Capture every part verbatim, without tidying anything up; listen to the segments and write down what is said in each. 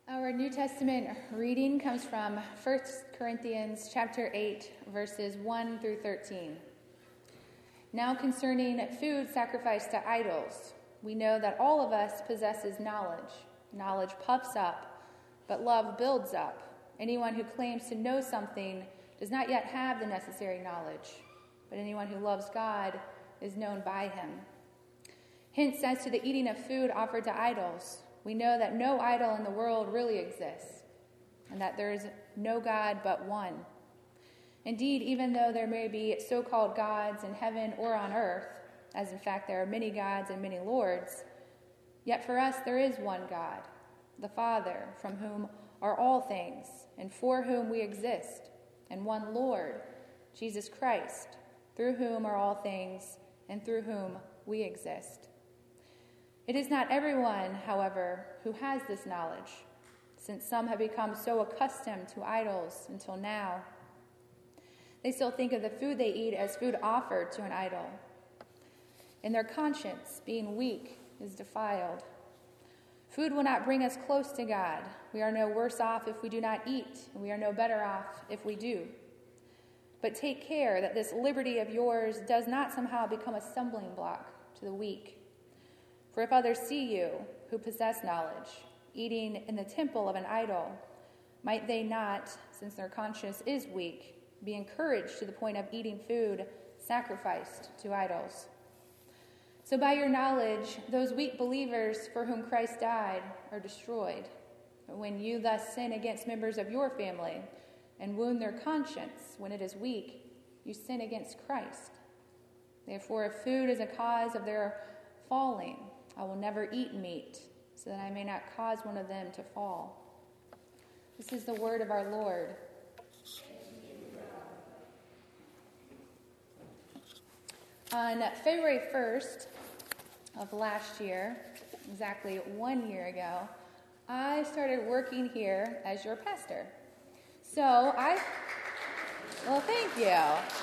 Our New Testament reading comes from First Corinthians chapter eight, verses one through thirteen. Now concerning food sacrificed to idols, we know that all of us possesses knowledge. Knowledge puffs up, but love builds up. Anyone who claims to know something does not yet have the necessary knowledge, but anyone who loves God is known by him. Hence, as to the eating of food offered to idols, we know that no idol in the world really exists, and that there is no God but one. Indeed, even though there may be so-called gods in heaven or on earth, as in fact there are many gods and many lords, yet for us there is one God, the Father, from whom are all things, and for whom we exist, and one Lord, Jesus Christ, through whom are all things, and through whom we exist. It is not everyone, however, who has this knowledge, since some have become so accustomed to idols until now. They still think of the food they eat as food offered to an idol, and their conscience, being weak, is defiled. Food will not bring us close to God. We are no worse off if we do not eat, and we are no better off if we do. But take care that this liberty of yours does not somehow become a stumbling block to the weak. For if others see you, who possess knowledge, eating in the temple of an idol, might they not, since their conscience is weak, be encouraged to the point of eating food sacrificed to idols? So by your knowledge, those weak believers for whom Christ died are destroyed. But when you thus sin against members of your family and wound their conscience when it is weak, you sin against Christ. Therefore, if food is a cause of their falling, I will never eat meat, so that I may not cause one of them to fall. This is the word of our Lord. On February first of last year, exactly one year ago, I started working here as your pastor. So I, well, thank you.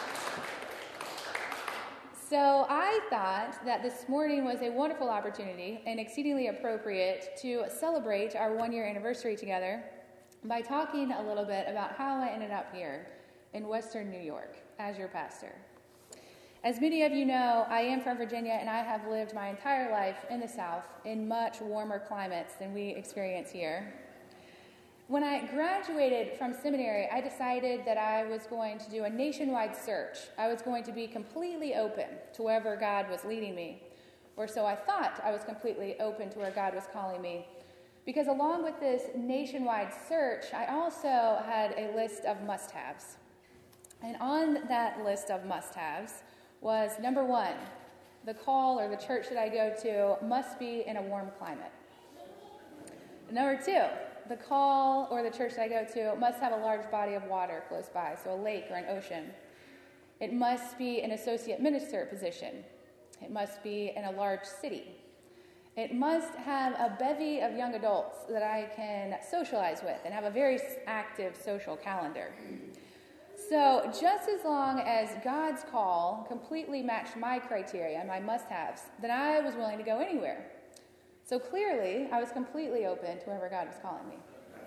So I thought that this morning was a wonderful opportunity and exceedingly appropriate to celebrate our one-year anniversary together by talking a little bit about how I ended up here in Western New York as your pastor. As many of you know, I am from Virginia, and I have lived my entire life in the South in much warmer climates than we experience here. When I graduated from seminary, I decided that I was going to do a nationwide search. I was going to be completely open to wherever God was leading me, or so I thought. I was completely open to where God was calling me, because along with this nationwide search, I also had a list of must-haves. And on that list of must-haves was, number one, the call or the church that I go to must be in a warm climate. Number two, the call or the church that I go to must have a large body of water close by, so a lake or an ocean. It must be an associate minister position. It must be in a large city. It must have a bevy of young adults that I can socialize with and have a very active social calendar. So just as long as God's call completely matched my criteria, my must-haves, then I was willing to go anywhere. So clearly, I was completely open to wherever God was calling me.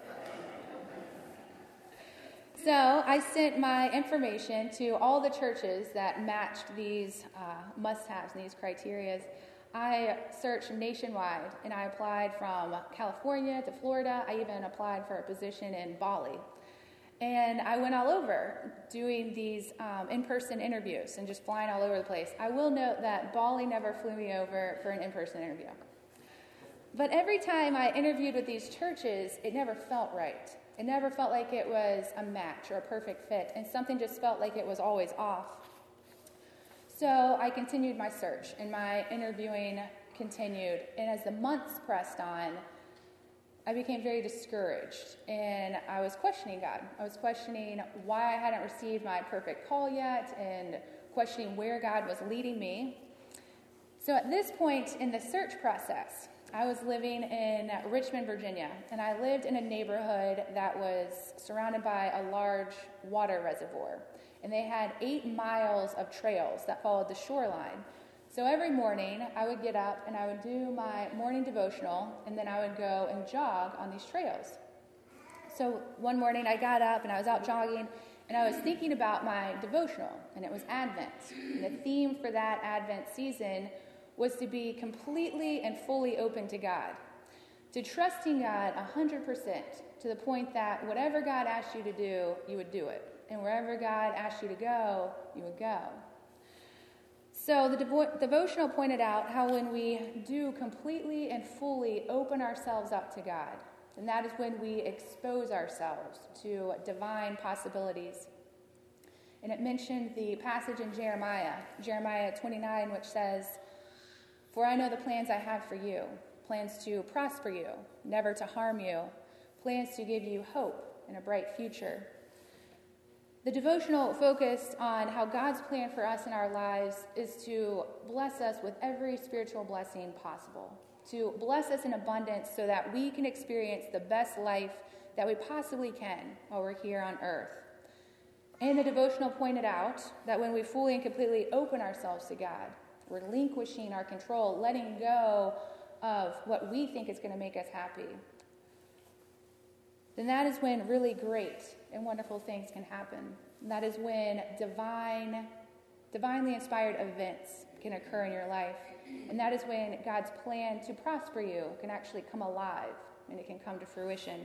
So I sent my information to all the churches that matched these uh, must-haves and these criteria. I searched nationwide, and I applied from California to Florida. I even applied for a position in Bali. And I went all over doing these um, in-person interviews and just flying all over the place. I will note that Bali never flew me over for an in-person interview. But every time I interviewed with these churches, it never felt right. It never felt like it was a match or a perfect fit, and something just felt like it was always off. So I continued my search, and my interviewing continued. And as the months pressed on, I became very discouraged, and I was questioning God. I was questioning why I hadn't received my perfect call yet, and questioning where God was leading me. So at this point in the search process, I was living in Richmond, Virginia, and I lived in a neighborhood that was surrounded by a large water reservoir. And they had eight miles of trails that followed the shoreline. So every morning, I would get up and I would do my morning devotional, and then I would go and jog on these trails. So one morning I got up and I was out jogging and I was thinking about my devotional, and it was Advent. And the theme for that Advent season was to be completely and fully open to God, to trusting God one hundred percent, to the point that whatever God asked you to do, you would do it. And wherever God asked you to go, you would go. So the devo- devotional pointed out how when we do completely and fully open ourselves up to God, and that is when we expose ourselves to divine possibilities. And it mentioned the passage in Jeremiah, Jeremiah twenty-nine, which says, "For I know the plans I have for you, plans to prosper you, never to harm you, plans to give you hope and a bright future." The devotional focused on how God's plan for us in our lives is to bless us with every spiritual blessing possible, to bless us in abundance so that we can experience the best life that we possibly can while we're here on earth. And the devotional pointed out that when we fully and completely open ourselves to God, relinquishing our control, letting go of what we think is going to make us happy, then that is when really great and wonderful things can happen. And that is when divine, divinely inspired events can occur in your life. And that is when God's plan to prosper you can actually come alive and it can come to fruition.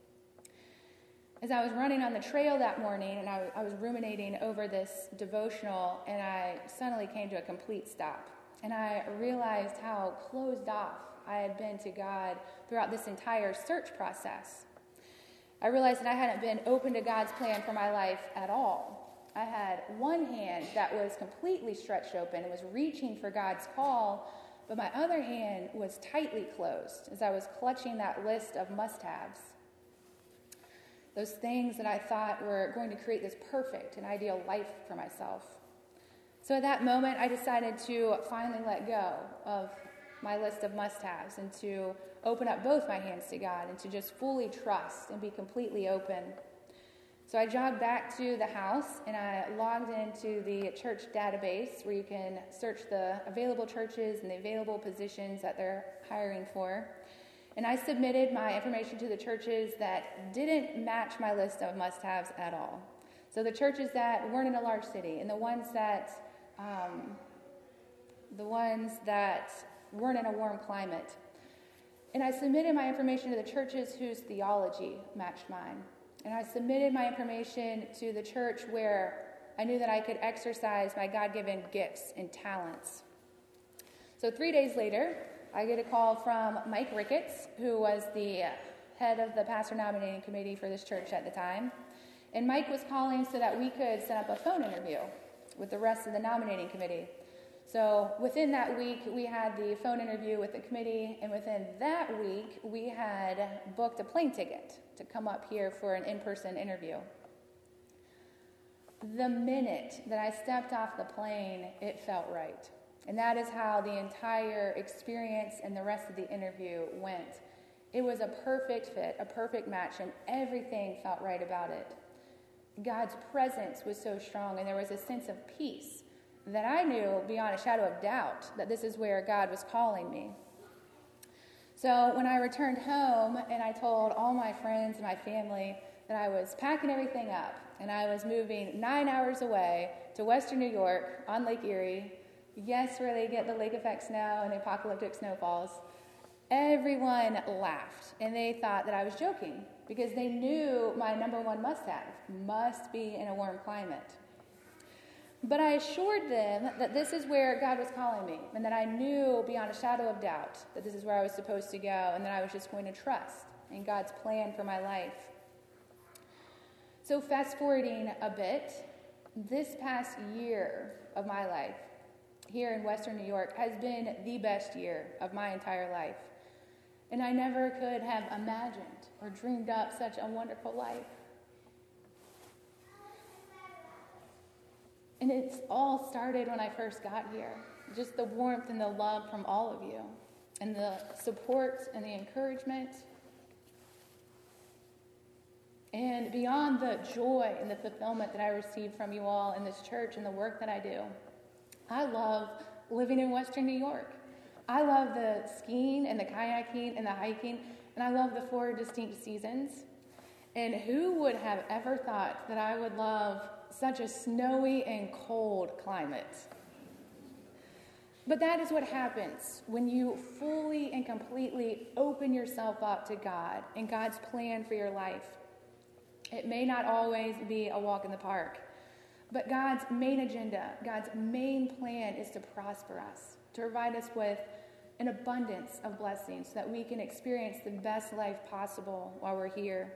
As I was running on the trail that morning and I, I was ruminating over this devotional, and I suddenly came to a complete stop. And I realized how closed off I had been to God throughout this entire search process. I realized that I hadn't been open to God's plan for my life at all. I had one hand that was completely stretched open and was reaching for God's call, but my other hand was tightly closed as I was clutching that list of must-haves. Those things that I thought were going to create this perfect and ideal life for myself. So at that moment, I decided to finally let go of my list of must-haves and to open up both my hands to God and to just fully trust and be completely open. So I jogged back to the house and I logged into the church database where you can search the available churches and the available positions that they're hiring for. And I submitted my information to the churches that didn't match my list of must-haves at all. So the churches that weren't in a large city and the ones that, um, the ones that weren't in a warm climate. And I submitted my information to the churches whose theology matched mine. And I submitted my information to the church where I knew that I could exercise my God-given gifts and talents. So three days later, I get a call from Mike Ricketts, who was the head of the pastor nominating committee for this church at the time. And Mike was calling so that we could set up a phone interview with the rest of the nominating committee. So within that week, we had the phone interview with the committee, and within that week, we had booked a plane ticket to come up here for an in-person interview. The minute that I stepped off the plane, it felt right. And that is how the entire experience and the rest of the interview went. It was a perfect fit, a perfect match, and everything felt right about it. God's presence was so strong, and there was a sense of peace that I knew beyond a shadow of doubt that this is where God was calling me. So when I returned home and I told all my friends and my family that I was packing everything up and I was moving nine hours away to Western New York on Lake Erie, yes, where they get the lake effect snow and the apocalyptic snowfalls, everyone laughed and they thought that I was joking because they knew my number one must-have must be in a warm climate. But I assured them that this is where God was calling me and that I knew beyond a shadow of doubt that this is where I was supposed to go and that I was just going to trust in God's plan for my life. So fast forwarding a bit, this past year of my life here in Western New York has been the best year of my entire life. And I never could have imagined or dreamed up such a wonderful life. And it's all started when I first got here. Just the warmth and the love from all of you. And the support and the encouragement. And beyond the joy and the fulfillment that I receive from you all in this church and the work that I do, I love living in Western New York. I love the skiing and the kayaking and the hiking. And I love the four distinct seasons. And who would have ever thought that I would love such a snowy and cold climate? But that is what happens when you fully and completely open yourself up to God and God's plan for your life. It may not always be a walk in the park, but God's main agenda, God's main plan is to prosper us, to provide us with an abundance of blessings so that we can experience the best life possible while we're here.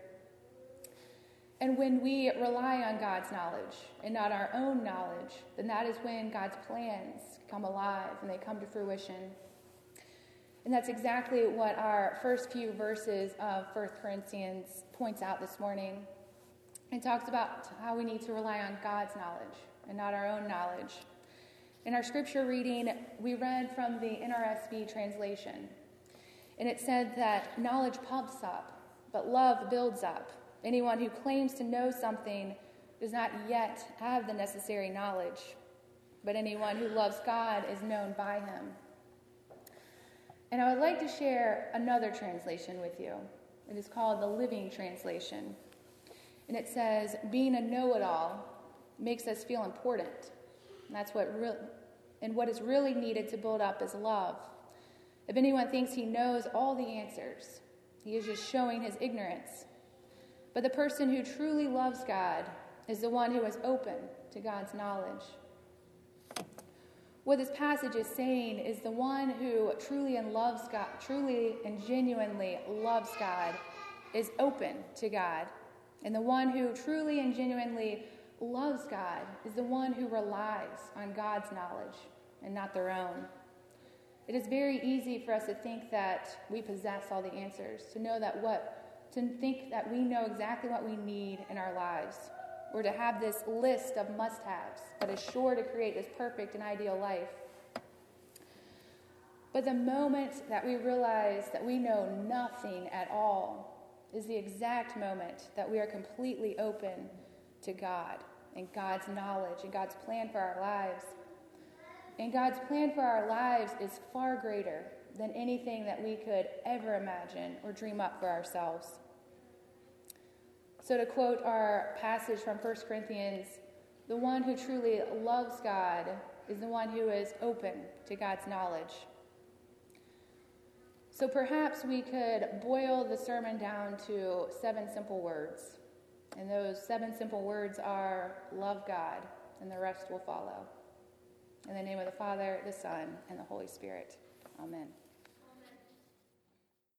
And when we rely on God's knowledge and not our own knowledge, then that is when God's plans come alive and they come to fruition. And that's exactly what our first few verses of First Corinthians points out this morning. It talks about how we need to rely on God's knowledge and not our own knowledge. In our scripture reading, we read from the N R S V translation. And it said that knowledge puffs up, but love builds up. Anyone who claims to know something does not yet have the necessary knowledge, but anyone who loves God is known by him. And I would like to share another translation with you. It is called the Living Translation. And it says, being a know-it-all makes us feel important. And that's what re- and what is really needed to build up is love. If anyone thinks he knows all the answers, he is just showing his ignorance. But the person who truly loves God is the one who is open to God's knowledge. What this passage is saying is the one who truly and loves God, truly and genuinely loves God, is open to God. And the one who truly and genuinely loves God is the one who relies on God's knowledge and not their own. It is very easy for us to think that we possess all the answers, to know that what to think that we know exactly what we need in our lives, or to have this list of must-haves that is sure to create this perfect and ideal life. But the moment that we realize that we know nothing at all is the exact moment that we are completely open to God and God's knowledge and God's plan for our lives. And God's plan for our lives is far greater than anything that we could ever imagine or dream up for ourselves. So to quote our passage from First Corinthians, the one who truly loves God is the one who is open to God's knowledge. So perhaps we could boil the sermon down to seven simple words. And those seven simple words are, love God, and the rest will follow. In the name of the Father, the Son, and the Holy Spirit. Amen.